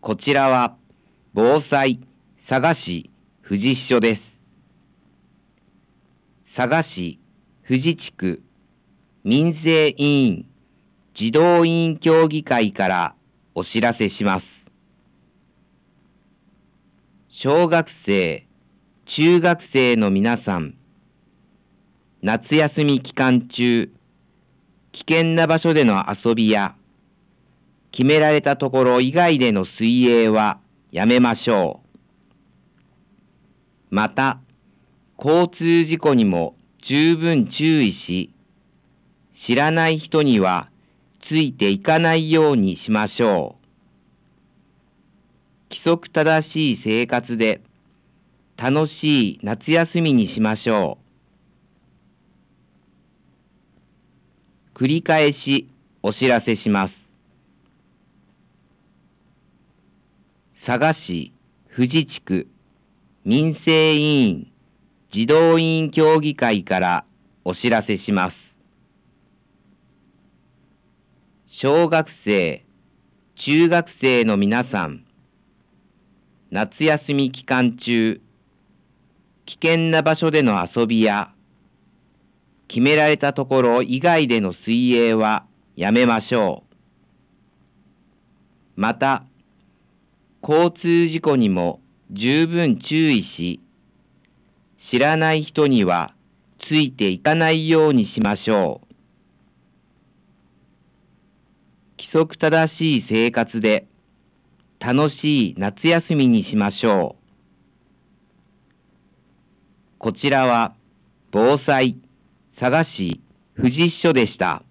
こちらは防災佐賀市富士支所です。佐賀市富士地区民生委員児童委員協議会からお知らせします。小学生、中学生の皆さん、夏休み期間中、危険な場所での遊びや、決められたところ以外での水泳はやめましょう。また、交通事故にも十分注意し、知らない人にはついていかないようにしましょう。規則正しい生活で楽しい夏休みにしましょう。繰り返しお知らせします。佐賀市富士地区民生委員児童委員協議会からお知らせします。小学生、中学生の皆さん、夏休み期間中、危険な場所での遊びや、決められたところ以外での水泳はやめましょう。また、交通事故にも十分注意し、知らない人にはついていかないようにしましょう。規則正しい生活で楽しい夏休みにしましょう。こちらは防災佐賀市富士支所でした。